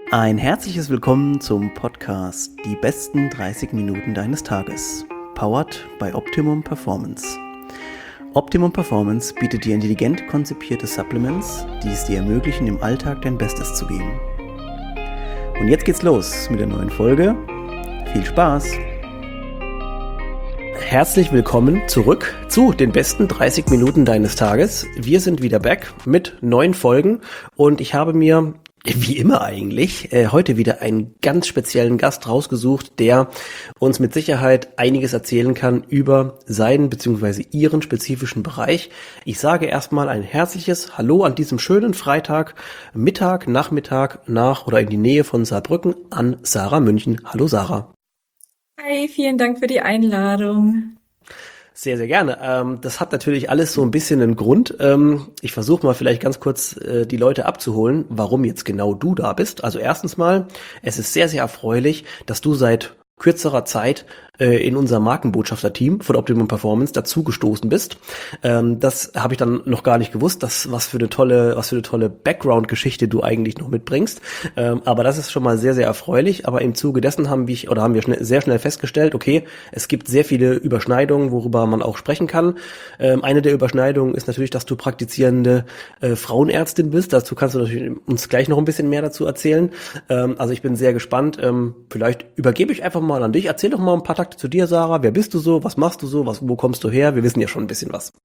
Ein herzliches Willkommen zum Podcast Die besten 30 Minuten deines Tages, powered by Optimum Performance. Optimum Performance bietet dir intelligent konzipierte Supplements, die es dir ermöglichen, im Alltag dein Bestes zu geben. Und jetzt geht's los mit der neuen Folge. Viel Spaß! Herzlich willkommen zurück zu den besten 30 Minuten deines Tages. Wir sind wieder back mit neuen Folgen und ich habe mir, wie immer eigentlich, heute wieder einen ganz speziellen Gast rausgesucht, der uns mit Sicherheit einiges erzählen kann über seinen bzw. ihren spezifischen Bereich. Ich sage erstmal ein herzliches Hallo an diesem schönen Freitag, Mittag, Nachmittag, nach oder in die Nähe von Saarbrücken an Sarah München. Hallo Sarah. Hi, vielen Dank für die Einladung. Sehr, sehr gerne. Das hat natürlich alles so ein bisschen einen Grund. Ich versuche mal vielleicht ganz kurz die Leute abzuholen, warum jetzt genau du da bist. Also erstens mal, es ist sehr, sehr erfreulich, dass du seit kürzerer Zeit in unser Markenbotschafter-Team von Optimum Performance dazugestoßen bist. Das habe ich dann noch gar nicht gewusst, was für eine tolle Background-Geschichte du eigentlich noch mitbringst. Aber das ist schon mal sehr, sehr erfreulich. Aber im Zuge dessen haben wir sehr schnell festgestellt, okay, es gibt sehr viele Überschneidungen, worüber man auch sprechen kann. Eine der Überschneidungen ist natürlich, dass du praktizierende Frauenärztin bist. Dazu kannst du natürlich uns gleich noch ein bisschen mehr dazu erzählen. Also ich bin sehr gespannt. Vielleicht übergebe ich einfach mal an dich. Erzähl doch mal ein paar Takte zu dir, Sarah. Wer bist du so? Was machst du so? Wo kommst du her? Wir wissen ja schon ein bisschen was.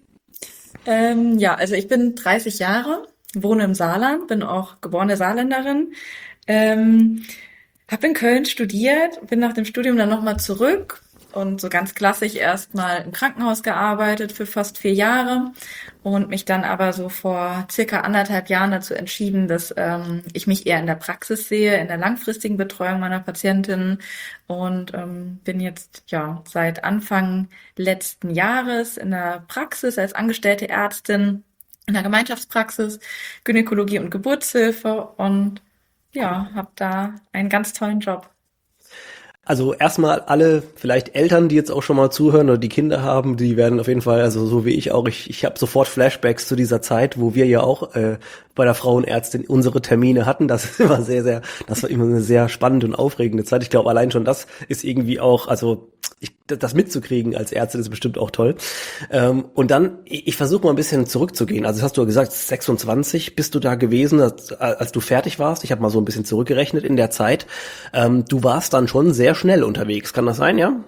Also ich bin 30 Jahre, wohne im Saarland, bin auch geborene Saarländerin, habe in Köln studiert, bin nach dem Studium dann nochmal zurück und so ganz klassisch erstmal im Krankenhaus gearbeitet für fast 4 Jahre und mich dann aber so vor circa 1,5 Jahren dazu entschieden, dass ich mich eher in der Praxis sehe, in der langfristigen Betreuung meiner Patientinnen und bin jetzt ja seit Anfang letzten Jahres in der Praxis als angestellte Ärztin in der Gemeinschaftspraxis, Gynäkologie und Geburtshilfe und ja, habe da einen ganz tollen Job. Also erstmal alle vielleicht Eltern, die jetzt auch schon mal zuhören oder die Kinder haben, die werden auf jeden Fall, also so wie ich auch, ich habe sofort Flashbacks zu dieser Zeit, wo wir ja auch bei der Frauenärztin unsere Termine hatten. Das war immer eine sehr spannende und aufregende Zeit. Ich glaube, allein schon das ist irgendwie auch, das mitzukriegen als Ärztin ist bestimmt auch toll. Und dann, ich versuche mal ein bisschen zurückzugehen. Also das hast du ja gesagt, 26 bist du da gewesen, als du fertig warst. Ich habe mal so ein bisschen zurückgerechnet in der Zeit. Du warst dann schon sehr schnell unterwegs. Kann das sein, ja?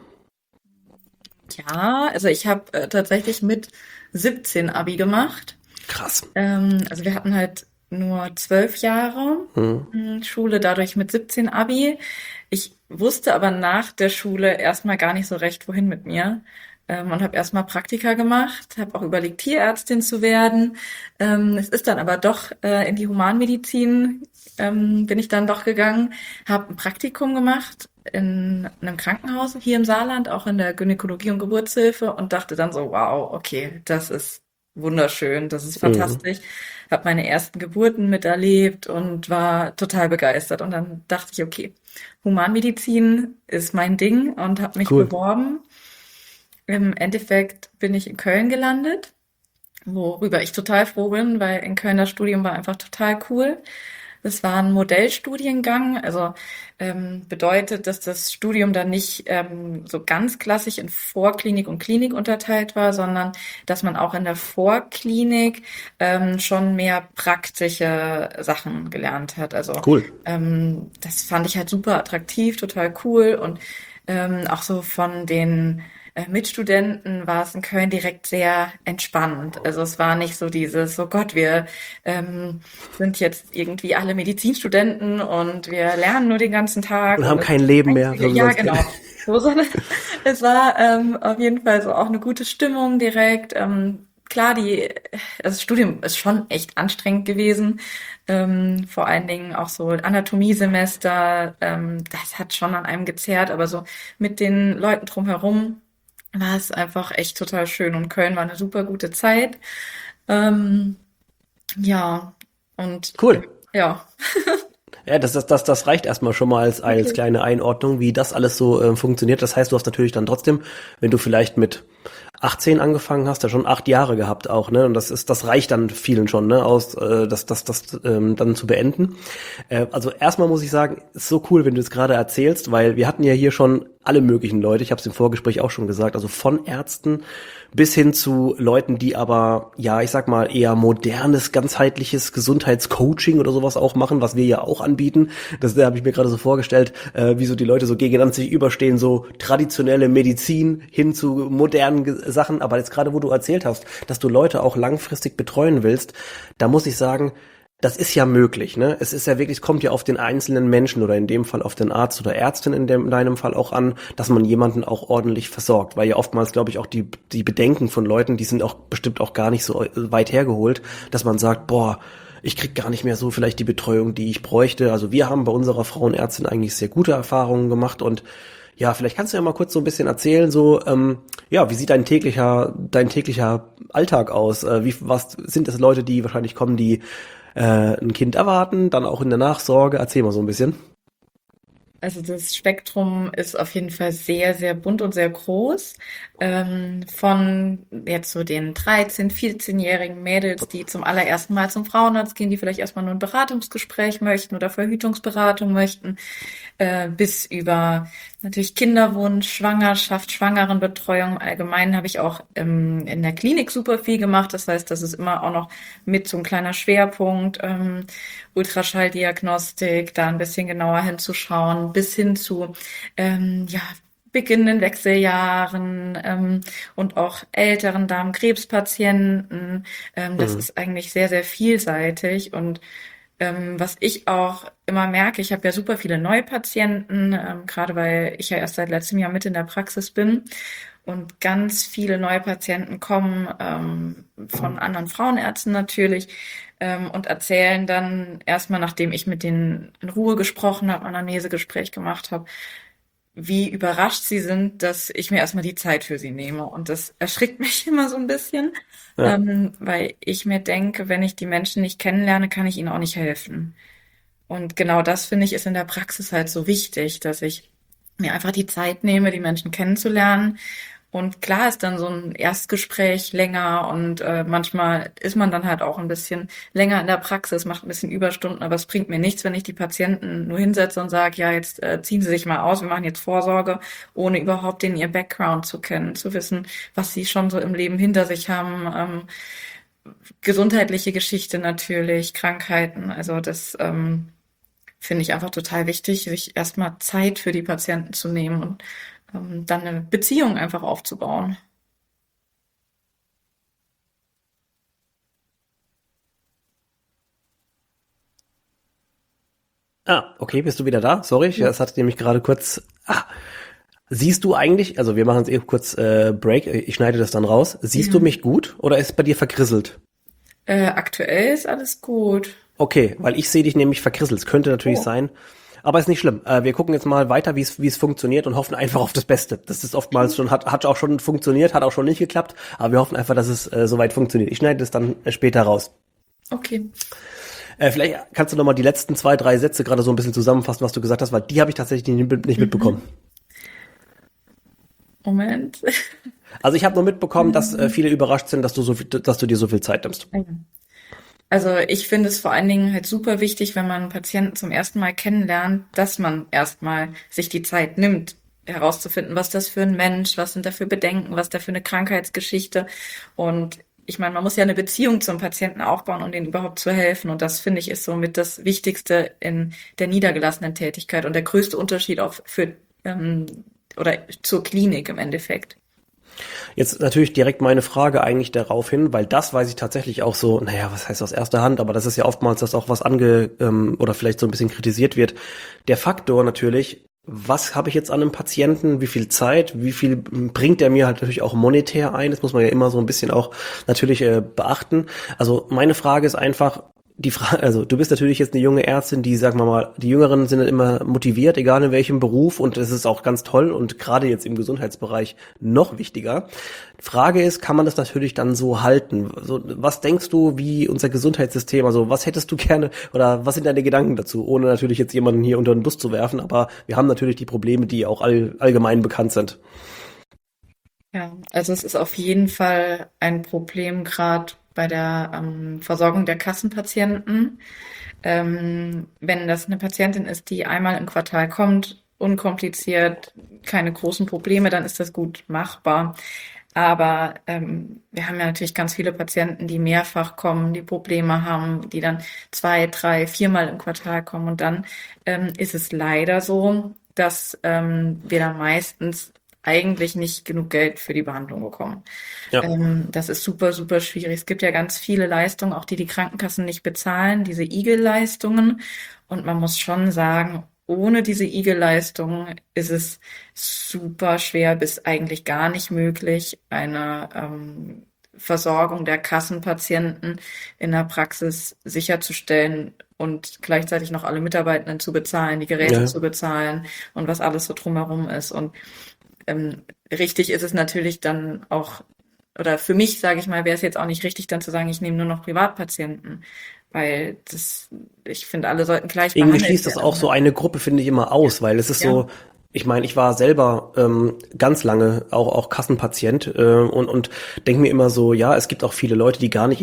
Ja, also ich habe tatsächlich mit 17 Abi gemacht. Krass. Also wir hatten halt nur 12 Jahre Schule, dadurch mit 17 Abi. Ich wusste aber nach der Schule erstmal gar nicht so recht, wohin mit mir. Und habe erstmal Praktika gemacht, habe auch überlegt, Tierärztin zu werden. Es ist dann aber doch in die Humanmedizin bin ich dann doch gegangen, habe ein Praktikum gemacht in einem Krankenhaus hier im Saarland, auch in der Gynäkologie und Geburtshilfe und dachte dann so, wow, okay, das ist wunderschön, das ist Mhm. fantastisch. Habe meine ersten Geburten miterlebt und war total begeistert. Und dann dachte ich, okay, Humanmedizin ist mein Ding und habe mich Cool. beworben. Im Endeffekt bin ich in Köln gelandet, worüber ich total froh bin, weil in Köln das Studium war einfach total cool. Es war ein Modellstudiengang, also bedeutet, dass das Studium dann nicht so ganz klassisch in Vorklinik und Klinik unterteilt war, sondern dass man auch in der Vorklinik schon mehr praktische Sachen gelernt hat. Also Cool. das fand ich halt super attraktiv, total cool und auch so von den Mitstudenten war es in Köln direkt sehr entspannt. Also es war nicht so dieses, oh Gott, wir sind jetzt irgendwie alle Medizinstudenten und wir lernen nur den ganzen Tag Und und haben das kein ist das Leben mehr, Einzige. so wie man Ja, es kennt. genau. So, sondern es war auf jeden Fall so auch eine gute Stimmung direkt. Klar, also das Studium ist schon echt anstrengend gewesen. Vor allen Dingen auch so Anatomiesemester, das hat schon an einem gezerrt, aber so mit den Leuten drumherum war es einfach echt total schön und Köln war eine super gute Zeit. Ähm, ja, und Cool. ja. Ja, das reicht erstmal schon mal als Okay. kleine Einordnung, wie das alles so funktioniert. Das heißt, du hast natürlich dann trotzdem, wenn du vielleicht mit 18 angefangen hast, ja schon 8 Jahre gehabt auch, ne? Und das reicht dann vielen schon, ne, aus das dann zu beenden. Also erstmal muss ich sagen, ist so cool, wenn du es gerade erzählst, weil wir hatten ja hier schon alle möglichen Leute, ich habe es im Vorgespräch auch schon gesagt, also von Ärzten bis hin zu Leuten, die aber, ja, ich sag mal, eher modernes, ganzheitliches Gesundheitscoaching oder sowas auch machen, was wir ja auch anbieten. Das habe ich mir gerade so vorgestellt, wie so die Leute so gegeneinander sich überstehen, so traditionelle Medizin hin zu modernen Sachen. Aber jetzt gerade, wo du erzählt hast, dass du Leute auch langfristig betreuen willst, da muss ich sagen, das ist ja möglich, ne? Es ist ja wirklich, es kommt ja auf den einzelnen Menschen oder in dem Fall auf den Arzt oder Ärztin in deinem Fall auch an, dass man jemanden auch ordentlich versorgt, weil ja oftmals, glaube ich, auch die Bedenken von Leuten, die sind auch bestimmt auch gar nicht so weit hergeholt, dass man sagt, boah, ich krieg gar nicht mehr so vielleicht die Betreuung, die ich bräuchte. Also wir haben bei unserer Frauenärztin eigentlich sehr gute Erfahrungen gemacht und ja, vielleicht kannst du ja mal kurz so ein bisschen erzählen, so, ja, wie sieht dein täglicher Alltag aus? Was sind das Leute, die wahrscheinlich kommen, die ein Kind erwarten, dann auch in der Nachsorge? Erzähl mal so ein bisschen. Also das Spektrum ist auf jeden Fall sehr, sehr bunt und sehr groß. Von jetzt so den 13-, 14-jährigen Mädels, die zum allerersten Mal zum Frauenarzt gehen, die vielleicht erstmal nur ein Beratungsgespräch möchten oder Verhütungsberatung möchten, bis über natürlich Kinderwunsch, Schwangerschaft, Schwangerenbetreuung. Allgemein habe ich auch in der Klinik super viel gemacht. Das heißt, das ist immer auch noch mit so ein kleiner Schwerpunkt, Ultraschalldiagnostik, da ein bisschen genauer hinzuschauen, bis hin zu ja, beginnenden Wechseljahren und auch älteren Darmkrebspatienten. Das Mhm. ist eigentlich sehr, sehr vielseitig und was ich auch immer merke, ich habe ja super viele Neupatienten, gerade weil ich ja erst seit letztem Jahr mit in der Praxis bin und ganz viele Neupatienten kommen von anderen Frauenärzten natürlich und erzählen dann erstmal, nachdem ich mit denen in Ruhe gesprochen habe, Anamnesegespräch gemacht habe, wie überrascht sie sind, dass ich mir erstmal die Zeit für sie nehme. Und das erschrickt mich immer so ein bisschen, Ja. weil ich mir denke, wenn ich die Menschen nicht kennenlerne, kann ich ihnen auch nicht helfen. Und genau das finde ich ist in der Praxis halt so wichtig, dass ich mir einfach die Zeit nehme, die Menschen kennenzulernen. Und klar ist dann so ein Erstgespräch länger und manchmal ist man dann halt auch ein bisschen länger in der Praxis, macht ein bisschen Überstunden, aber es bringt mir nichts, wenn ich die Patienten nur hinsetze und sage, ja, jetzt ziehen Sie sich mal aus, wir machen jetzt Vorsorge, ohne überhaupt den ihr Background zu kennen, zu wissen, was sie schon so im Leben hinter sich haben, gesundheitliche Geschichte natürlich, Krankheiten. Also das finde ich einfach total wichtig, sich erstmal Zeit für die Patienten zu nehmen und dann eine Beziehung einfach aufzubauen. Ah, okay, bist du wieder da? Sorry, Ja. es hat nämlich gerade kurz. Ah, siehst du eigentlich, also wir machen jetzt eben kurz Break, ich schneide das dann raus. Siehst du Ja. mich gut oder ist bei dir verkrisselt? Aktuell ist alles gut. Okay, weil ich sehe dich nämlich verkrisselt. Es könnte natürlich Oh, sein. Aber ist nicht schlimm. Wir gucken jetzt mal weiter, wie es funktioniert und hoffen einfach auf das Beste. Das ist oftmals okay. schon, hat auch schon funktioniert, hat auch schon nicht geklappt, aber wir hoffen einfach, dass es soweit funktioniert. Ich schneide das dann später raus. Okay. Vielleicht kannst du noch mal die letzten 2, 3 Sätze gerade so ein bisschen zusammenfassen, was du gesagt hast, weil die habe ich tatsächlich nicht mitbekommen. Mhm. Moment. Also ich habe nur mitbekommen, dass viele überrascht sind, dass du dir so viel Zeit nimmst. Also ich finde es vor allen Dingen halt super wichtig, wenn man einen Patienten zum ersten Mal kennenlernt, dass man erstmal sich die Zeit nimmt, herauszufinden, was das für ein Mensch, was sind da für Bedenken, was da für eine Krankheitsgeschichte. Und ich meine, man muss ja eine Beziehung zum Patienten aufbauen, um denen überhaupt zu helfen. Und das finde ich ist somit das Wichtigste in der niedergelassenen Tätigkeit und der größte Unterschied auch für oder zur Klinik im Endeffekt. Jetzt natürlich direkt meine Frage eigentlich darauf hin, weil das weiß ich tatsächlich auch so, naja, was heißt aus erster Hand, aber das ist ja oftmals, dass auch was oder vielleicht so ein bisschen kritisiert wird. Der Faktor natürlich, was habe ich jetzt an einem Patienten, wie viel Zeit, wie viel bringt er mir halt natürlich auch monetär ein, das muss man ja immer so ein bisschen auch natürlich beachten. Also meine Frage ist einfach, die Frage, also du bist natürlich jetzt eine junge Ärztin, die, sagen wir mal, die Jüngeren sind immer motiviert, egal in welchem Beruf, und es ist auch ganz toll und gerade jetzt im Gesundheitsbereich noch wichtiger. Frage ist, kann man das natürlich dann so halten? So, was denkst du, wie unser Gesundheitssystem, also was hättest du gerne oder was sind deine Gedanken dazu, ohne natürlich jetzt jemanden hier unter den Bus zu werfen, aber wir haben natürlich die Probleme, die auch allgemein bekannt sind. Ja, also es ist auf jeden Fall ein Problem gerade bei der Versorgung der Kassenpatienten. Wenn das eine Patientin ist, die einmal im Quartal kommt, unkompliziert, keine großen Probleme, dann ist das gut machbar. Aber wir haben ja natürlich ganz viele Patienten, die mehrfach kommen, die Probleme haben, die dann 2, 3, 4-mal im Quartal kommen. Und dann ist es leider so, dass wir dann meistens eigentlich nicht genug Geld für die Behandlung bekommen. Ja, Das ist super, super schwierig. Es gibt ja ganz viele Leistungen, auch die Krankenkassen nicht bezahlen, diese IGEL-Leistungen. Und man muss schon sagen, ohne diese IGEL-Leistungen ist es super schwer bis eigentlich gar nicht möglich, eine Versorgung der Kassenpatienten in der Praxis sicherzustellen und gleichzeitig noch alle Mitarbeitenden zu bezahlen, die Geräte ja. zu bezahlen und was alles so drumherum ist. Und richtig ist es natürlich dann auch, oder für mich, sage ich mal, wäre es jetzt auch nicht richtig, dann zu sagen, ich nehme nur noch Privatpatienten, weil ich finde, alle sollten gleich Irgendwie behandelt schließt das auch werden. so eine Gruppe, finde ich, immer aus, weil es ist Ja, so, ich meine, ich war selber ganz lange auch Kassenpatient und denke mir immer so, ja, es gibt auch viele Leute, die gar nicht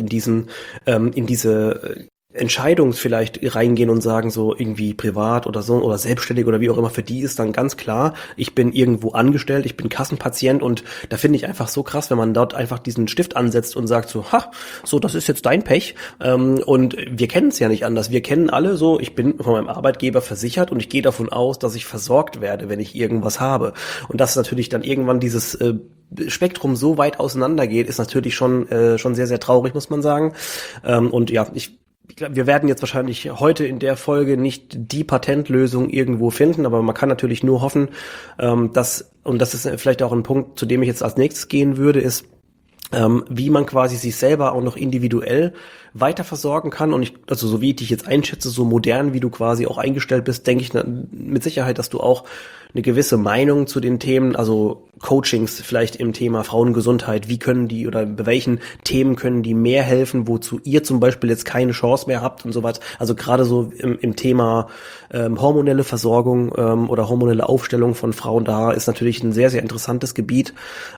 in diese Entscheidungs vielleicht reingehen und sagen so irgendwie privat oder so oder selbstständig oder wie auch immer, für die ist dann ganz klar, ich bin irgendwo angestellt, ich bin Kassenpatient, und da finde ich einfach so krass, wenn man dort einfach diesen Stift ansetzt und sagt so, ha, so, das ist jetzt dein Pech, und wir kennen es ja nicht anders, wir kennen alle so, ich bin von meinem Arbeitgeber versichert und ich gehe davon aus, dass ich versorgt werde, wenn ich irgendwas habe, und dass natürlich dann irgendwann dieses Spektrum so weit auseinandergeht, ist natürlich schon sehr, sehr traurig, muss man sagen. Und ja, ich glaube, wir werden jetzt wahrscheinlich heute in der Folge nicht die Patentlösung irgendwo finden, aber man kann natürlich nur hoffen, und das ist vielleicht auch ein Punkt, zu dem ich jetzt als nächstes gehen würde, ist, wie man quasi sich selber auch noch individuell weiter versorgen kann. Und also so wie ich dich jetzt einschätze, so modern wie du quasi auch eingestellt bist, denke ich mit Sicherheit, dass du auch eine gewisse Meinung zu den Themen, also Coachings vielleicht im Thema Frauengesundheit, wie können die oder bei welchen Themen können die mehr helfen, wozu ihr zum Beispiel jetzt keine Chance mehr habt und so was. Also gerade so im Thema hormonelle Versorgung oder hormonelle Aufstellung von Frauen, da ist natürlich ein sehr, sehr interessantes Gebiet.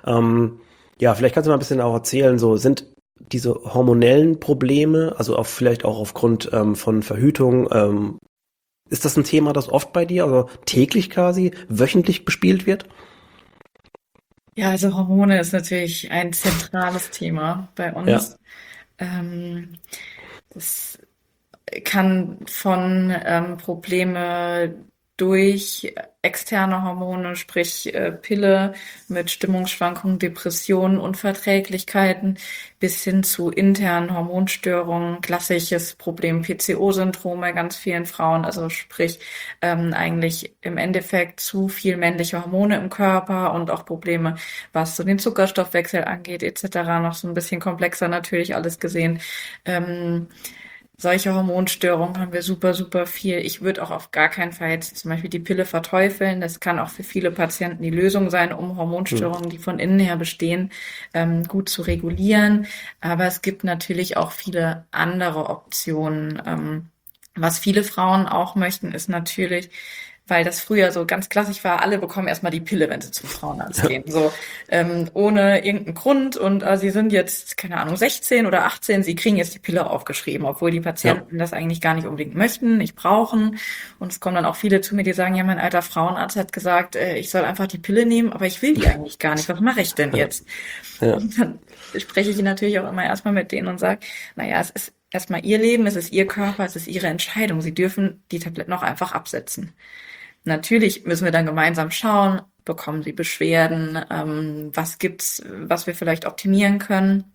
Ja, vielleicht kannst du mal ein bisschen auch erzählen, so sind diese hormonellen Probleme, also auch vielleicht auch aufgrund von Verhütung, ist das ein Thema, das oft bei dir, also täglich quasi, wöchentlich bespielt wird? ja, also Hormone ist natürlich ein zentrales Thema bei Ja, uns. Ähm, Das kann von Probleme durch externe Hormone, sprich Pille mit Stimmungsschwankungen, Depressionen, Unverträglichkeiten, bis hin zu internen Hormonstörungen, klassisches Problem PCO-Syndrom bei ganz vielen Frauen, also sprich eigentlich im Endeffekt zu viel männliche Hormone im Körper und auch Probleme, was so den Zuckerstoffwechsel angeht, etc. Noch so ein bisschen komplexer natürlich alles gesehen. Ähm, Solche Hormonstörungen haben wir super, super viel. Ich würde auch auf gar keinen Fall jetzt zum Beispiel die Pille verteufeln. Das kann auch für viele Patienten die Lösung sein, um hm. Hormonstörungen, die von innen her bestehen, gut zu regulieren. Aber es gibt natürlich auch viele andere Optionen. Was viele Frauen auch möchten, ist natürlich, weil das früher so ganz klassisch war, alle bekommen erstmal die Pille, wenn sie zum Frauenarzt gehen. So, ohne irgendeinen Grund. Und sie sind jetzt, keine Ahnung, 16 oder 18, sie kriegen jetzt die Pille aufgeschrieben, obwohl die Ja, Patienten das eigentlich gar nicht unbedingt möchten, nicht brauchen. Und es kommen dann auch viele zu mir, die sagen, ja, mein alter Frauenarzt hat gesagt, ich soll einfach die Pille nehmen, aber ich will die eigentlich gar nicht. Was mache ich denn ja, jetzt? ja, Und dann spreche ich natürlich auch immer erstmal mit denen und sage, naja, es ist erstmal ihr Leben, es ist ihr Körper, es ist ihre Entscheidung. Sie dürfen die Tabletten auch einfach absetzen. Natürlich müssen wir dann gemeinsam schauen, bekommen sie Beschwerden, was gibt's, was wir vielleicht optimieren können.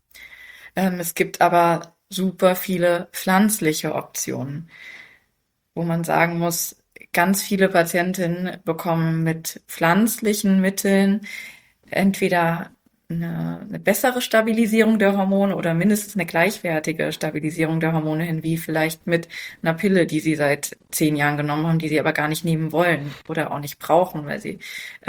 Es gibt aber super viele pflanzliche Optionen, wo man sagen muss, ganz viele Patientinnen bekommen mit pflanzlichen Mitteln entweder eine bessere Stabilisierung der Hormone oder mindestens eine gleichwertige Stabilisierung der Hormone hin, wie vielleicht mit einer Pille, die sie seit 10 Jahren genommen haben, die sie aber gar nicht nehmen wollen oder auch nicht brauchen, weil sie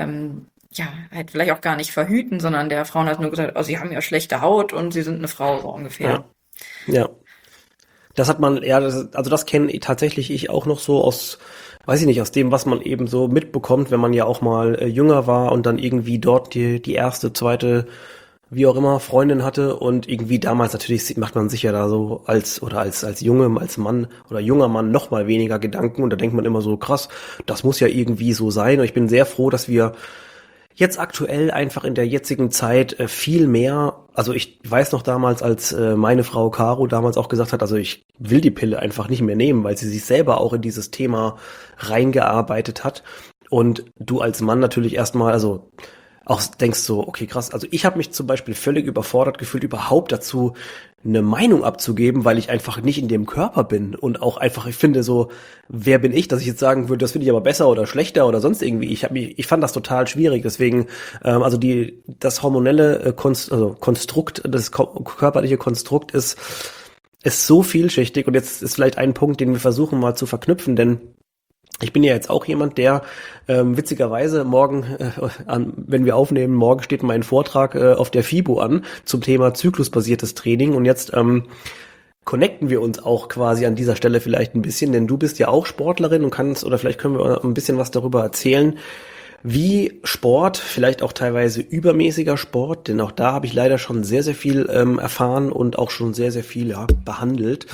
halt vielleicht auch gar nicht verhüten, sondern der Frauen hat nur gesagt, oh, sie haben ja schlechte Haut und sie sind eine Frau, so ungefähr. Ja. Das hat man, ja, also das kenne tatsächlich ich auch noch so aus, weiß ich nicht, aus dem, was man eben so mitbekommt, wenn man ja auch mal jünger war und dann irgendwie dort die erste, zweite, wie auch immer, Freundin hatte und irgendwie damals natürlich macht man sich ja da so als Junge, als Mann oder junger Mann noch mal weniger Gedanken und da denkt man immer so, krass, das muss ja irgendwie so sein und ich bin sehr froh, dass wir jetzt aktuell einfach in der jetzigen Zeit viel mehr, also ich weiß noch damals, als meine Frau Caro damals auch gesagt hat, also ich will die Pille einfach nicht mehr nehmen, weil sie sich selber auch in dieses Thema reingearbeitet hat und du als Mann natürlich erstmal, also auch denkst so, okay, krass, also ich habe mich zum Beispiel völlig überfordert gefühlt, überhaupt dazu eine Meinung abzugeben, weil ich einfach nicht in dem Körper bin und auch einfach, ich finde so, wer bin ich, dass ich jetzt sagen würde, das finde ich aber besser oder schlechter oder sonst irgendwie. Ich fand das total schwierig, deswegen, also das hormonelle Konstrukt, das körperliche Konstrukt ist so vielschichtig und jetzt ist vielleicht ein Punkt, den wir versuchen mal zu verknüpfen, denn ich bin ja jetzt auch jemand, der witzigerweise morgen, wenn wir aufnehmen, morgen steht mein Vortrag auf der FIBO an zum Thema zyklusbasiertes Training und jetzt connecten wir uns auch quasi an dieser Stelle vielleicht ein bisschen, denn du bist ja auch Sportlerin und kannst, oder vielleicht können wir ein bisschen was darüber erzählen, wie Sport, vielleicht auch teilweise übermäßiger Sport, denn auch da habe ich leider schon sehr, sehr viel erfahren und auch schon sehr, sehr viel behandelt,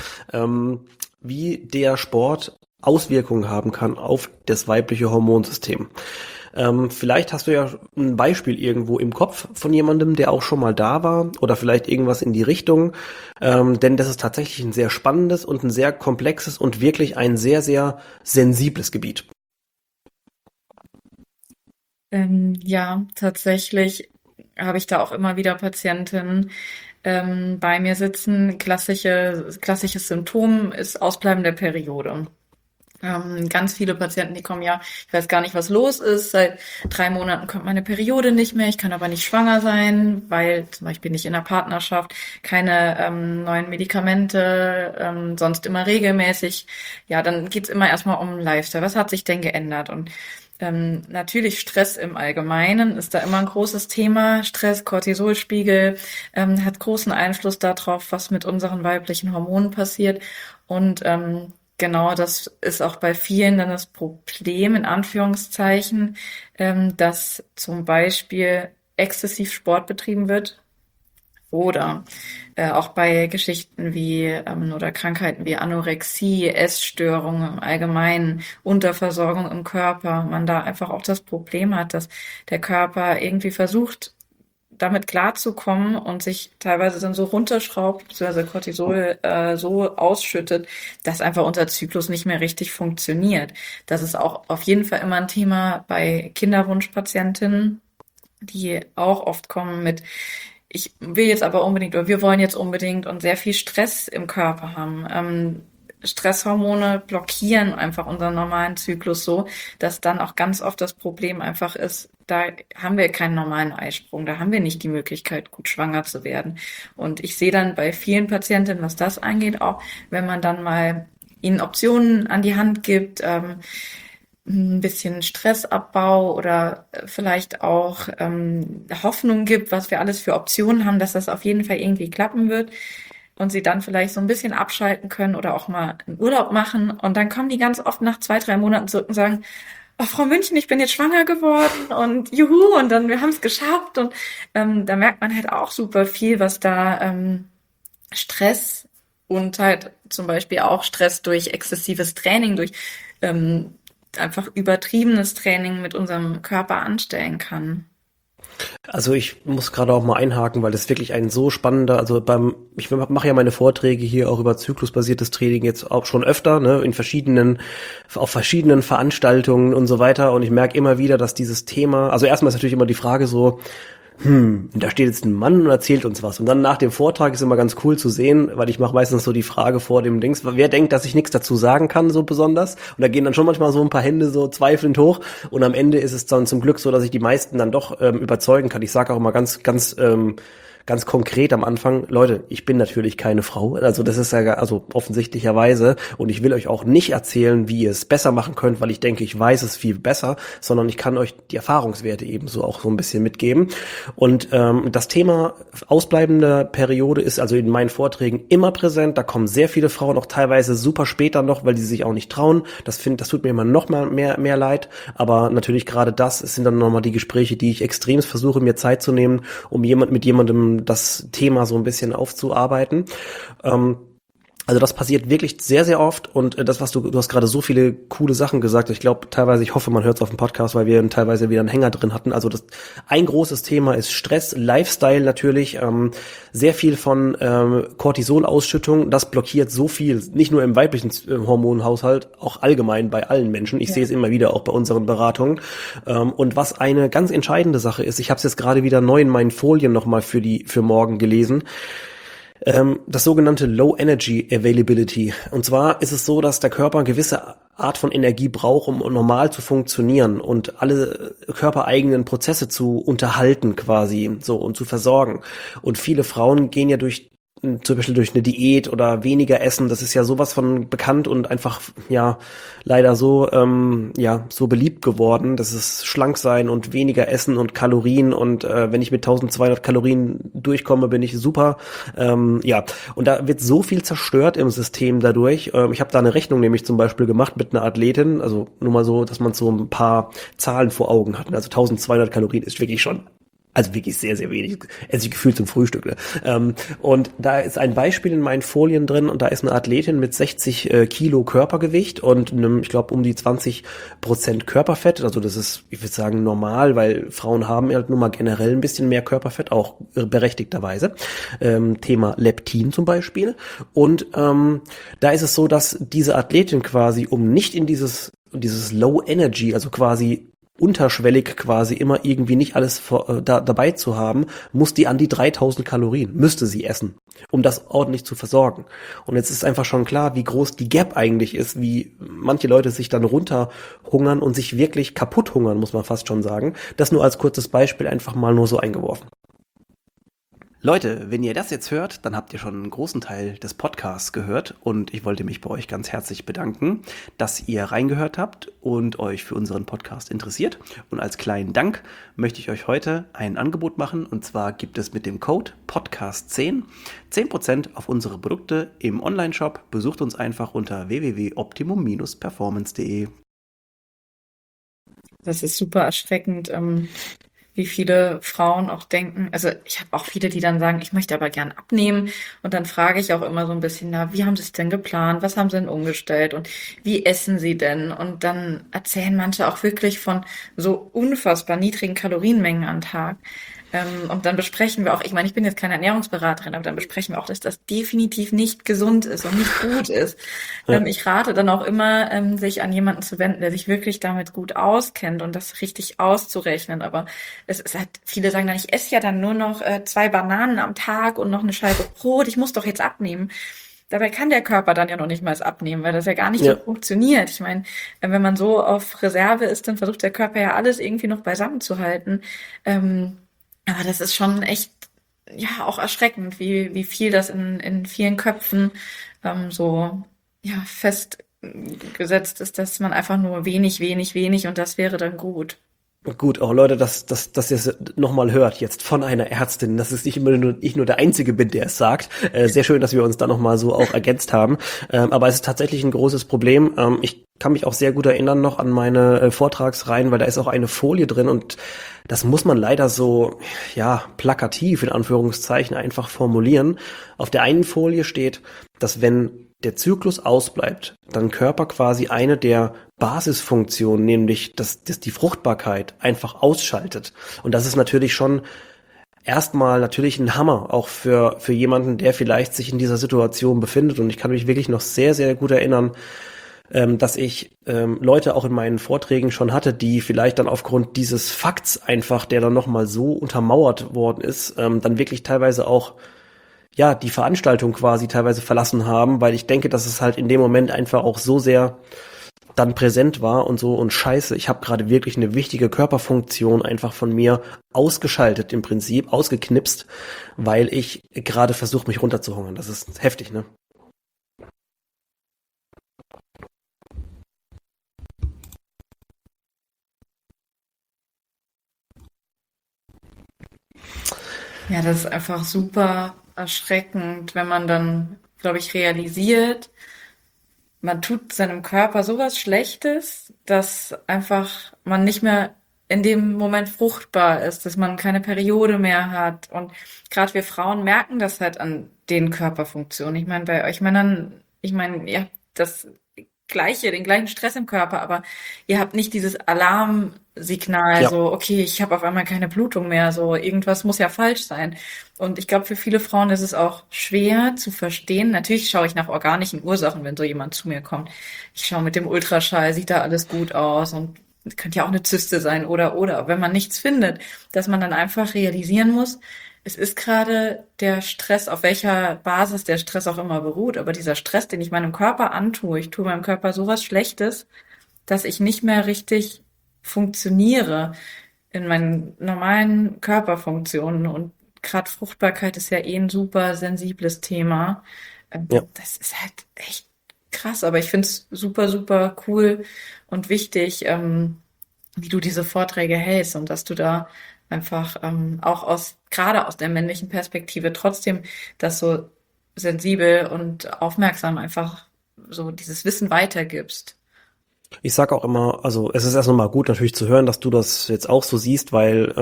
wie der Sport Auswirkungen haben kann auf das weibliche Hormonsystem. Vielleicht hast du ja ein Beispiel irgendwo im Kopf von jemandem, der auch schon mal da war oder vielleicht irgendwas in die Richtung, denn das ist tatsächlich ein sehr spannendes und ein sehr komplexes und wirklich ein sehr, sehr sensibles Gebiet. Ja, tatsächlich habe ich da auch immer wieder Patientinnen bei mir sitzen. Klassisches Symptom ist Ausbleiben der Periode. Ganz viele Patienten, die kommen, ja, ich weiß gar nicht, was los ist. Seit 3 Monaten kommt meine Periode nicht mehr. Ich kann aber nicht schwanger sein, weil zum Beispiel nicht in der Partnerschaft, keine neuen Medikamente, sonst immer regelmäßig. Ja, dann geht's immer erstmal um Lifestyle. Was hat sich denn geändert? Und natürlich Stress im Allgemeinen ist da immer ein großes Thema. Stress, Cortisolspiegel hat großen Einfluss darauf, was mit unseren weiblichen Hormonen passiert. Und genau, das ist auch bei vielen dann das Problem, in Anführungszeichen, dass zum Beispiel exzessiv Sport betrieben wird oder auch bei Geschichten wie oder Krankheiten wie Anorexie, Essstörungen im Allgemeinen, Unterversorgung im Körper, man da einfach auch das Problem hat, dass der Körper irgendwie versucht, damit klarzukommen und sich teilweise dann so runterschraubt, beziehungsweise Cortisol so ausschüttet, dass einfach unser Zyklus nicht mehr richtig funktioniert. Das ist auch auf jeden Fall immer ein Thema bei Kinderwunschpatientinnen, die auch oft kommen mit, ich will jetzt aber unbedingt oder wir wollen jetzt unbedingt und sehr viel Stress im Körper haben. Stresshormone blockieren einfach unseren normalen Zyklus so, dass dann auch ganz oft das Problem einfach ist, da haben wir keinen normalen Eisprung, da haben wir nicht die Möglichkeit, gut schwanger zu werden. Und ich sehe dann bei vielen Patientinnen, was das angeht, auch wenn man dann mal ihnen Optionen an die Hand gibt, ein bisschen Stressabbau oder vielleicht auch Hoffnung gibt, was wir alles für Optionen haben, dass das auf jeden Fall irgendwie klappen wird und sie dann vielleicht so ein bisschen abschalten können oder auch mal einen Urlaub machen und dann kommen die ganz oft nach 2, 3 Monaten zurück und sagen, oh, Frau München, ich bin jetzt schwanger geworden und juhu und dann wir haben es geschafft und da merkt man halt auch super viel, was da Stress und halt zum Beispiel auch Stress durch exzessives Training, durch einfach übertriebenes Training mit unserem Körper anstellen kann. Also ich muss gerade auch mal einhaken, weil das wirklich ein so spannender, also ich mache ja meine Vorträge hier auch über zyklusbasiertes Training jetzt auch schon öfter, ne, auf verschiedenen Veranstaltungen und so weiter und ich merke immer wieder, dass dieses Thema, also erstmal ist natürlich immer die Frage so, Da steht jetzt ein Mann und erzählt uns was. Und dann nach dem Vortrag ist immer ganz cool zu sehen, weil ich mache meistens so die Frage vor dem Dings, wer denkt, dass ich nichts dazu sagen kann, so besonders? Und da gehen dann schon manchmal so ein paar Hände so zweifelnd hoch. Und am Ende ist es dann zum Glück so, dass ich die meisten dann doch überzeugen kann. Ich sage auch immer ganz konkret am Anfang, Leute, ich bin natürlich keine Frau, also das ist ja also offensichtlicherweise, und ich will euch auch nicht erzählen, wie ihr es besser machen könnt, weil ich denke, ich weiß es viel besser, sondern ich kann euch die Erfahrungswerte ebenso auch so ein bisschen mitgeben. Und das Thema ausbleibende Periode ist also in meinen Vorträgen immer präsent, da kommen sehr viele Frauen, auch teilweise super später noch, weil die sich auch nicht trauen, das tut mir immer noch mal mehr leid, aber natürlich gerade das sind dann nochmal die Gespräche, die ich extremst versuche, mir Zeit zu nehmen, um mit jemandem das Thema so ein bisschen aufzuarbeiten. Also das passiert wirklich sehr, sehr oft, und das, was du hast gerade so viele coole Sachen gesagt. Ich glaube teilweise, ich hoffe, man hört es auf dem Podcast, weil wir teilweise wieder einen Hänger drin hatten. Also ein großes Thema ist Stress, Lifestyle natürlich, sehr viel von Cortisolausschüttung. Das blockiert so viel, nicht nur im weiblichen Hormonhaushalt, auch allgemein bei allen Menschen. Ich sehe es immer wieder auch bei unseren Beratungen. Und was eine ganz entscheidende Sache ist, ich habe es jetzt gerade wieder neu in meinen Folien nochmal für morgen gelesen. Das sogenannte Low Energy Availability. Und zwar ist es so, dass der Körper eine gewisse Art von Energie braucht, um normal zu funktionieren und alle körpereigenen Prozesse zu unterhalten quasi, so, und zu versorgen. Und viele Frauen gehen ja zum Beispiel durch eine Diät oder weniger essen, das ist ja sowas von bekannt und einfach, ja, leider so, so beliebt geworden. Das ist schlank sein und weniger essen und Kalorien, und wenn ich mit 1200 Kalorien durchkomme, bin ich super. Und da wird so viel zerstört im System dadurch. Ich habe da eine Rechnung nämlich zum Beispiel gemacht mit einer Athletin, also nur mal so, dass man so ein paar Zahlen vor Augen hat. Also 1200 Kalorien ist wirklich schon, also wirklich sehr, sehr wenig. Esse ich gefühlt zum Frühstück. Ne? Und da ist ein Beispiel in meinen Folien drin, und da ist eine Athletin mit 60 Kilo Körpergewicht und ich glaube um die 20% Körperfett. Also das ist, ich würde sagen, normal, weil Frauen haben halt nun mal generell ein bisschen mehr Körperfett, auch berechtigterweise. Thema Leptin zum Beispiel. Und da ist es so, dass diese Athletin quasi, um nicht in dieses Low Energy, also quasi unterschwellig quasi immer irgendwie nicht alles dabei zu haben, muss die an die 3000 Kalorien, müsste sie essen, um das ordentlich zu versorgen. Und jetzt ist einfach schon klar, wie groß die Gap eigentlich ist, wie manche Leute sich dann runterhungern und sich wirklich kaputt hungern, muss man fast schon sagen. Das nur als kurzes Beispiel, einfach mal nur so eingeworfen. Leute, wenn ihr das jetzt hört, dann habt ihr schon einen großen Teil des Podcasts gehört, und ich wollte mich bei euch ganz herzlich bedanken, dass ihr reingehört habt und euch für unseren Podcast interessiert. Und als kleinen Dank möchte ich euch heute ein Angebot machen, und zwar gibt es mit dem Code Podcast10 10% auf unsere Produkte im Onlineshop. Besucht uns einfach unter www.optimum-performance.de. Das ist super erschreckend, wie viele Frauen auch denken. Also ich habe auch viele, die dann sagen, ich möchte aber gern abnehmen. Und dann frage ich auch immer so ein bisschen, na, wie haben Sie es denn geplant? Was haben Sie denn umgestellt? Und wie essen Sie denn? Und dann erzählen manche auch wirklich von so unfassbar niedrigen Kalorienmengen am Tag. Und dann besprechen wir auch, ich meine, ich bin jetzt keine Ernährungsberaterin, aber dann besprechen wir auch, dass das definitiv nicht gesund ist und nicht gut ist. Ja. Ich rate dann auch immer, sich an jemanden zu wenden, der sich wirklich damit gut auskennt und das richtig auszurechnen. Aber es ist halt, viele sagen dann, ich esse ja dann nur noch 2 Bananen am Tag und noch eine Scheibe Brot, ich muss doch jetzt abnehmen. Dabei kann der Körper dann ja noch nicht mal abnehmen, weil das ja gar nicht so funktioniert. Ich meine, wenn man so auf Reserve ist, dann versucht der Körper ja alles irgendwie noch beisammen zu halten. Aber das ist schon echt, ja, auch erschreckend, wie viel das in vielen Köpfen festgesetzt ist, dass man einfach nur wenig und das wäre dann gut. Gut, auch Leute, dass ihr es nochmal hört, jetzt von einer Ärztin, dass es nicht nur der Einzige bin, der es sagt. Sehr schön, dass wir uns da nochmal so auch ergänzt haben. Aber es ist tatsächlich ein großes Problem. Ich kann mich auch sehr gut erinnern noch an meine Vortragsreihen, weil da ist auch eine Folie drin, und das muss man leider so, ja, plakativ in Anführungszeichen einfach formulieren. Auf der einen Folie steht, dass wenn der Zyklus ausbleibt, dann Körper quasi eine der Basisfunktionen, nämlich dass die Fruchtbarkeit einfach ausschaltet. Und das ist natürlich schon erstmal natürlich ein Hammer, auch für jemanden, der vielleicht sich in dieser Situation befindet. Und ich kann mich wirklich noch sehr, sehr gut erinnern, dass ich Leute auch in meinen Vorträgen schon hatte, die vielleicht dann aufgrund dieses Fakts einfach, der dann nochmal so untermauert worden ist, dann wirklich teilweise auch ja die Veranstaltung quasi teilweise verlassen haben, weil ich denke, dass es halt in dem Moment einfach auch so sehr dann präsent war und so und scheiße, ich habe gerade wirklich eine wichtige Körperfunktion einfach von mir ausgeschaltet im Prinzip, ausgeknipst, weil ich gerade versuche, mich runterzuhungern. Das ist heftig, ne? Ja, das ist einfach super erschreckend, wenn man dann, glaube ich, realisiert, man tut seinem Körper sowas Schlechtes, dass einfach man nicht mehr in dem Moment fruchtbar ist, dass man keine Periode mehr hat. Und gerade wir Frauen merken das halt an den Körperfunktionen. Ich meine, bei euch Männern, ich meine, ihr habt das Gleiche, den gleichen Stress im Körper, aber ihr habt nicht dieses Alarmsignal, Ja. so, okay, ich habe auf einmal keine Blutung mehr, so, irgendwas muss ja falsch sein. Und ich glaube, für viele Frauen ist es auch schwer zu verstehen. Natürlich schaue ich nach organischen Ursachen, wenn so jemand zu mir kommt. Ich schaue mit dem Ultraschall, sieht da alles gut aus und könnte ja auch eine Zyste sein oder. Wenn man nichts findet, dass man dann einfach realisieren muss, es ist gerade der Stress, auf welcher Basis der Stress auch immer beruht, aber dieser Stress, den ich meinem Körper antue, ich tue meinem Körper sowas Schlechtes, dass ich nicht mehr richtig funktioniere in meinen normalen Körperfunktionen. Und gerade Fruchtbarkeit ist ja eh ein super sensibles Thema. Ja. Das ist halt echt krass, aber ich finde es super, super cool und wichtig, wie du diese Vorträge hältst und dass du da einfach auch gerade aus der männlichen Perspektive trotzdem das so sensibel und aufmerksam einfach so dieses Wissen weitergibst. Ich sag auch immer, also es ist erst nochmal gut natürlich zu hören, dass du das jetzt auch so siehst, weil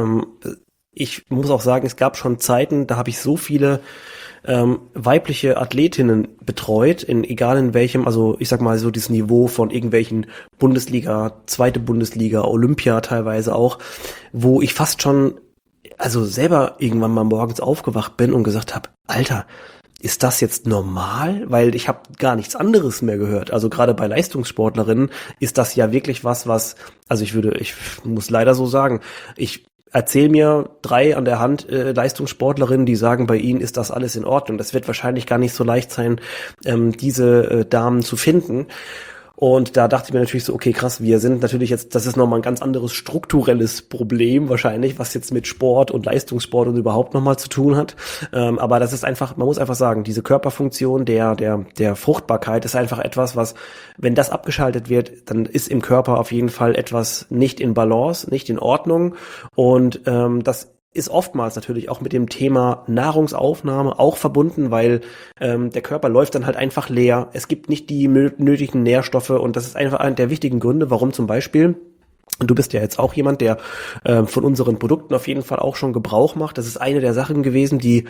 ich muss auch sagen, es gab schon Zeiten, da habe ich so viele weibliche Athletinnen betreut, in egal in welchem, also ich sag mal so dieses Niveau von irgendwelchen Bundesliga, zweite Bundesliga, Olympia teilweise auch, wo ich fast schon, also selber irgendwann mal morgens aufgewacht bin und gesagt habe, Alter, ist das jetzt normal? Weil ich habe gar nichts anderes mehr gehört. Also gerade bei Leistungssportlerinnen ist das ja wirklich was, also ich muss leider so sagen, ich erzähl mir 3 an der Hand Leistungssportlerinnen, die sagen, bei ihnen ist das alles in Ordnung. Das wird wahrscheinlich gar nicht so leicht sein, diese Damen zu finden. Und da dachte ich mir natürlich so, okay, krass, wir sind natürlich jetzt, das ist nochmal ein ganz anderes strukturelles Problem wahrscheinlich, was jetzt mit Sport und Leistungssport und überhaupt nochmal zu tun hat. Aber das ist einfach, man muss einfach sagen, diese Körperfunktion der Fruchtbarkeit ist einfach etwas, was, wenn das abgeschaltet wird, dann ist im Körper auf jeden Fall etwas nicht in Balance, nicht in Ordnung. Und das ist oftmals natürlich auch mit dem Thema Nahrungsaufnahme auch verbunden, weil der Körper läuft dann halt einfach leer. Es gibt nicht die nötigen Nährstoffe und das ist einfach einer der wichtigen Gründe, warum zum Beispiel, und du bist ja jetzt auch jemand, der von unseren Produkten auf jeden Fall auch schon Gebrauch macht. Das ist eine der Sachen gewesen, die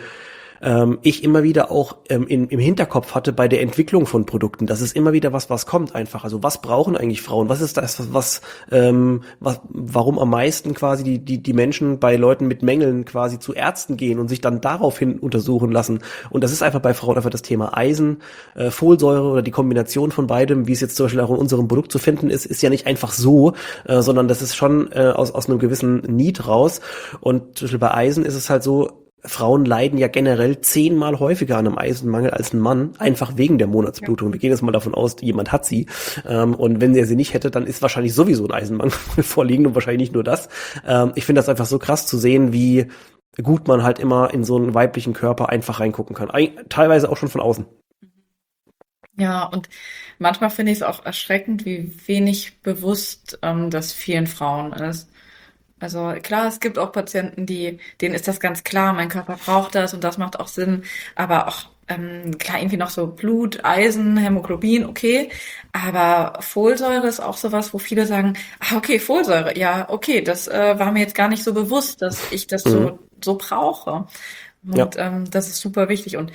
ich immer wieder auch im Hinterkopf hatte bei der Entwicklung von Produkten. Das ist immer wieder was kommt einfach. Also was brauchen eigentlich Frauen? Was ist das, warum am meisten quasi die Menschen bei Leuten mit Mängeln quasi zu Ärzten gehen und sich dann daraufhin untersuchen lassen? Und das ist einfach bei Frauen einfach das Thema Eisen, Folsäure oder die Kombination von beidem, wie es jetzt zum Beispiel auch in unserem Produkt zu finden ist ja nicht einfach so, sondern das ist schon aus einem gewissen Need raus. Und zum Beispiel bei Eisen ist es halt so, Frauen leiden ja generell 10-mal häufiger an einem Eisenmangel als ein Mann, einfach wegen der Monatsblutung. Wir gehen jetzt mal davon aus, jemand hat sie. Und wenn er sie nicht hätte, dann ist wahrscheinlich sowieso ein Eisenmangel vorliegend und wahrscheinlich nicht nur das. Ich finde das einfach so krass zu sehen, wie gut man halt immer in so einen weiblichen Körper einfach reingucken kann. Teilweise auch schon von außen. Ja, und manchmal finde ich es auch erschreckend, wie wenig bewusst das vielen Frauen ist. Also klar, es gibt auch Patienten, denen ist das ganz klar, mein Körper braucht das und das macht auch Sinn, aber auch klar irgendwie noch so Blut, Eisen, Hämoglobin, okay, aber Folsäure ist auch sowas, wo viele sagen, ah okay, Folsäure, ja okay, das war mir jetzt gar nicht so bewusst, dass ich das Mhm. so brauche Ja. und das ist super wichtig und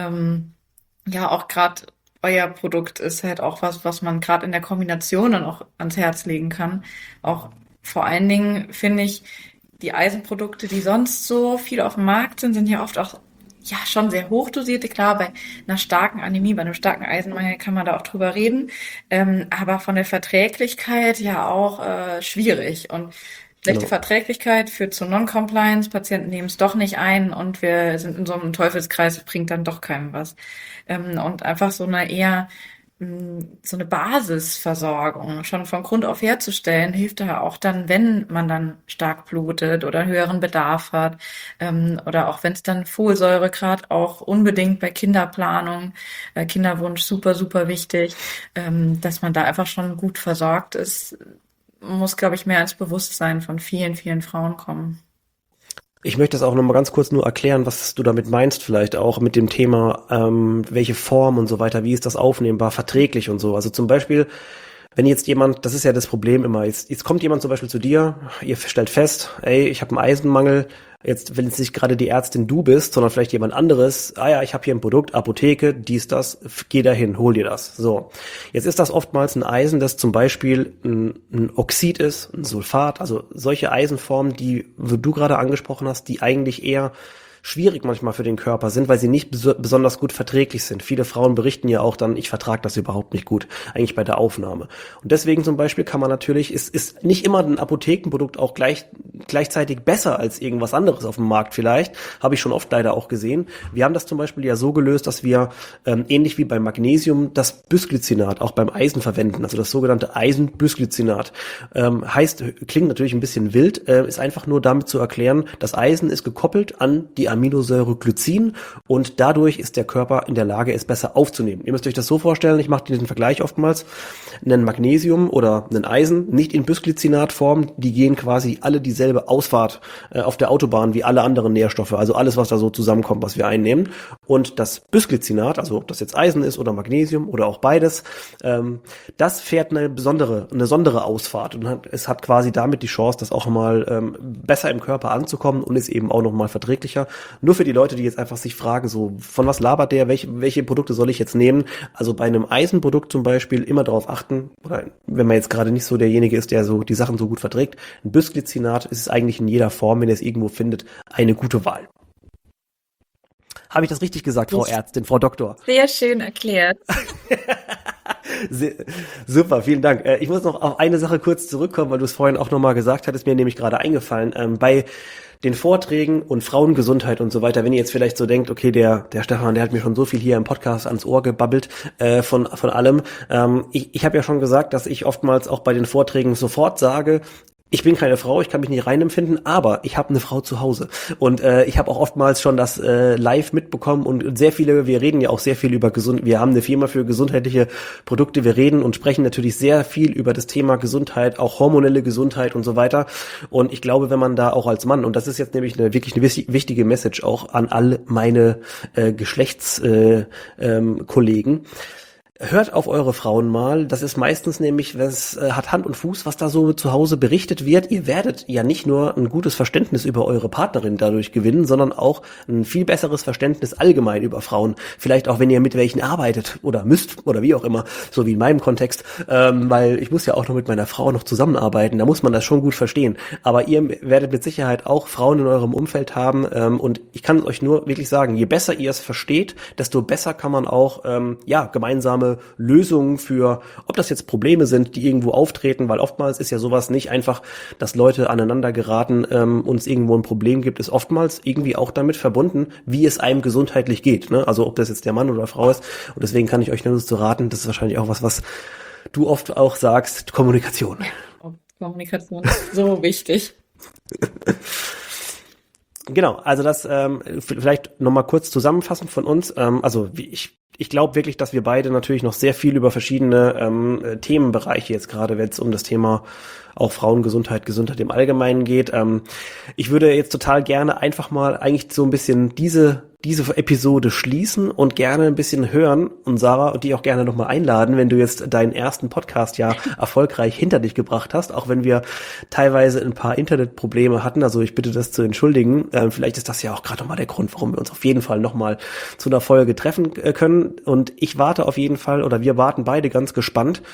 ja auch gerade euer Produkt ist halt auch was man gerade in der Kombination dann auch ans Herz legen kann, auch vor allen Dingen finde ich, die Eisenprodukte, die sonst so viel auf dem Markt sind, sind ja oft auch ja, schon sehr hochdosierte. Klar, bei einer starken Anämie, bei einem starken Eisenmangel kann man da auch drüber reden. Aber von der Verträglichkeit ja auch schwierig. Und schlechte Genau. Verträglichkeit führt zu Non-Compliance. Patienten nehmen es doch nicht ein und wir sind in so einem Teufelskreis, es bringt dann doch keinem was. Und einfach so eine Basisversorgung schon von Grund auf herzustellen, hilft da auch dann, wenn man dann stark blutet oder höheren Bedarf hat, oder auch wenn es dann Folsäure, gerade auch unbedingt bei Kinderplanung, Kinderwunsch super, super wichtig, dass man da einfach schon gut versorgt ist, muss, glaube ich, mehr ins Bewusstsein von vielen, vielen Frauen kommen. Ich möchte das auch noch mal ganz kurz nur erklären, was du damit meinst, vielleicht auch mit dem Thema, welche Form und so weiter, wie ist das aufnehmbar, verträglich und so. Also zum Beispiel, wenn jetzt jemand, das ist ja das Problem immer, jetzt kommt jemand zum Beispiel zu dir, ihr stellt fest, ey, ich habe einen Eisenmangel, jetzt, wenn es nicht gerade die Ärztin du bist, sondern vielleicht jemand anderes, ah ja, ich habe hier ein Produkt, Apotheke, dies, das, geh dahin, hol dir das. So, jetzt ist das oftmals ein Eisen, das zum Beispiel ein Oxid ist, ein Sulfat, also solche Eisenformen, die du gerade angesprochen hast, die eigentlich eher schwierig manchmal für den Körper sind, weil sie nicht besonders gut verträglich sind. Viele Frauen berichten ja auch dann, ich vertrage das überhaupt nicht gut, eigentlich bei der Aufnahme. Und deswegen zum Beispiel kann man natürlich, ist nicht immer ein Apothekenprodukt auch gleichzeitig besser als irgendwas anderes auf dem Markt vielleicht, habe ich schon oft leider auch gesehen. Wir haben das zum Beispiel ja so gelöst, dass wir ähnlich wie beim Magnesium das Bisglycinat auch beim Eisen verwenden, also das sogenannte Eisenbisglycinat. Heißt, klingt natürlich ein bisschen wild, ist einfach nur damit zu erklären, das Eisen ist gekoppelt an die Aminosäure Glycin und dadurch ist der Körper in der Lage, es besser aufzunehmen. Ihr müsst euch das so vorstellen, ich mache diesen Vergleich oftmals, ein Magnesium oder ein Eisen, nicht in Bisglycinatform, die gehen quasi alle dieselbe Ausfahrt auf der Autobahn wie alle anderen Nährstoffe, also alles, was da so zusammenkommt, was wir einnehmen. Und das Bisglycinat, also ob das jetzt Eisen ist oder Magnesium oder auch beides, das fährt eine besondere Ausfahrt und es hat quasi damit die Chance, das auch mal besser im Körper anzukommen und ist eben auch noch mal verträglicher. Nur für die Leute, die jetzt einfach sich fragen, so von was labert der, welche Produkte soll ich jetzt nehmen? Also bei einem Eisenprodukt zum Beispiel immer darauf achten, oder wenn man jetzt gerade nicht so derjenige ist, der so die Sachen so gut verträgt, ein Bisglycinat ist es eigentlich in jeder Form, wenn ihr es irgendwo findet, eine gute Wahl. Habe ich das richtig gesagt, Frau Ärztin, Frau Doktor? Sehr schön erklärt. Super, vielen Dank. Ich muss noch auf eine Sache kurz zurückkommen, weil du es vorhin auch nochmal gesagt hattest, mir nämlich gerade eingefallen. Bei den Vorträgen und Frauengesundheit und so weiter, wenn ihr jetzt vielleicht so denkt, okay, der Stefan, der hat mir schon so viel hier im Podcast ans Ohr gebabbelt von allem. Ich habe ja schon gesagt, dass ich oftmals auch bei den Vorträgen sofort sage, ich bin keine Frau, ich kann mich nicht reinempfinden, aber ich habe eine Frau zu Hause. Und ich habe auch oftmals schon das live mitbekommen und sehr viele, wir reden ja auch sehr viel über wir haben eine Firma für gesundheitliche Produkte, wir reden und sprechen natürlich sehr viel über das Thema Gesundheit, auch hormonelle Gesundheit und so weiter. Und ich glaube, wenn man da auch als Mann, und das ist jetzt nämlich wirklich eine wichtige Message auch an all meine Geschlechtskollegen, hört auf eure Frauen mal, das ist meistens nämlich, das hat Hand und Fuß, was da so zu Hause berichtet wird. Ihr werdet ja nicht nur ein gutes Verständnis über eure Partnerin dadurch gewinnen, sondern auch ein viel besseres Verständnis allgemein über Frauen. Vielleicht auch, wenn ihr mit welchen arbeitet oder müsst oder wie auch immer, so wie in meinem Kontext, weil ich muss ja auch noch mit meiner Frau noch zusammenarbeiten, da muss man das schon gut verstehen. Aber ihr werdet mit Sicherheit auch Frauen in eurem Umfeld haben und ich kann euch nur wirklich sagen, je besser ihr es versteht, desto besser kann man auch gemeinsame Lösungen für, ob das jetzt Probleme sind, die irgendwo auftreten, weil oftmals ist ja sowas nicht einfach, dass Leute aneinander geraten und es irgendwo ein Problem gibt, ist oftmals irgendwie auch damit verbunden, wie es einem gesundheitlich geht, ne? Also ob das jetzt der Mann oder Frau ist und deswegen kann ich euch nur so raten, das ist wahrscheinlich auch was du oft auch sagst, Kommunikation. Ja, Kommunikation ist so wichtig. Genau, also das vielleicht nochmal kurz zusammenfassend von uns, ich glaube wirklich, dass wir beide natürlich noch sehr viel über verschiedene Themenbereiche jetzt gerade, wenn es um das Thema auch Frauengesundheit, Gesundheit im Allgemeinen geht. Ich würde jetzt total gerne einfach mal eigentlich so ein bisschen diese Episode schließen und gerne ein bisschen hören und Sarah und die auch gerne nochmal einladen, wenn du jetzt deinen ersten Podcast ja erfolgreich hinter dich gebracht hast, auch wenn wir teilweise ein paar Internetprobleme hatten, also ich bitte das zu entschuldigen. Vielleicht ist das ja auch gerade nochmal der Grund, warum wir uns auf jeden Fall nochmal zu einer Folge treffen können und ich warte auf jeden Fall oder wir warten beide ganz gespannt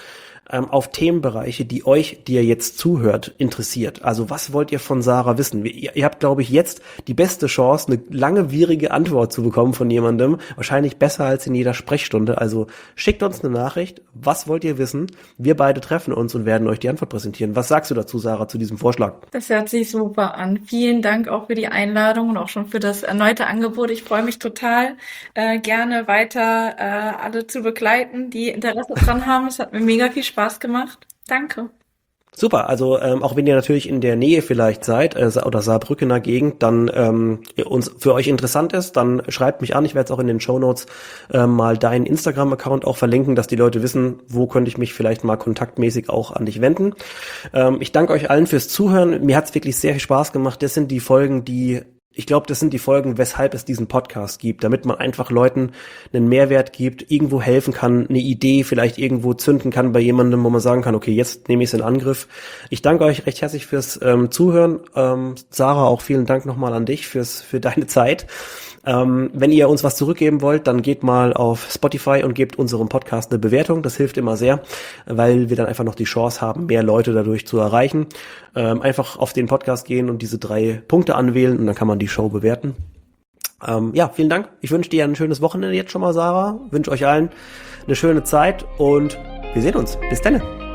auf Themenbereiche, die ihr jetzt zuhört, interessiert. Also was wollt ihr von Sarah wissen? Ihr habt, glaube ich, jetzt die beste Chance, eine langwierige Antwort zu bekommen von jemandem. Wahrscheinlich besser als in jeder Sprechstunde. Also schickt uns eine Nachricht. Was wollt ihr wissen? Wir beide treffen uns und werden euch die Antwort präsentieren. Was sagst du dazu, Sarah, zu diesem Vorschlag? Das hört sich super an. Vielen Dank auch für die Einladung und auch schon für das erneute Angebot. Ich freue mich total, gerne weiter alle zu begleiten, die Interesse dran haben. Es hat mir mega viel Spaß gemacht. Danke. Super, also auch wenn ihr natürlich in der Nähe vielleicht seid oder Saarbrückener Gegend, dann uns für euch interessant ist, dann schreibt mich an. Ich werde es auch in den Shownotes mal deinen Instagram-Account auch verlinken, dass die Leute wissen, wo könnte ich mich vielleicht mal kontaktmäßig auch an dich wenden. Ich danke euch allen fürs Zuhören. Mir hat es wirklich sehr viel Spaß gemacht. Das sind die Folgen, weshalb es diesen Podcast gibt, damit man einfach Leuten einen Mehrwert gibt, irgendwo helfen kann, eine Idee vielleicht irgendwo zünden kann bei jemandem, wo man sagen kann, okay, jetzt nehme ich es in Angriff. Ich danke euch recht herzlich fürs Zuhören. Sarah, auch vielen Dank nochmal an dich für deine Zeit. Wenn ihr uns was zurückgeben wollt, dann geht mal auf Spotify und gebt unserem Podcast eine Bewertung. Das hilft immer sehr, weil wir dann einfach noch die Chance haben, mehr Leute dadurch zu erreichen. Einfach auf den Podcast gehen und diese 3 Punkte anwählen und dann kann man die Show bewerten. Vielen Dank. Ich wünsche dir ein schönes Wochenende jetzt schon mal, Sarah. Wünsche euch allen eine schöne Zeit und wir sehen uns. Bis dann.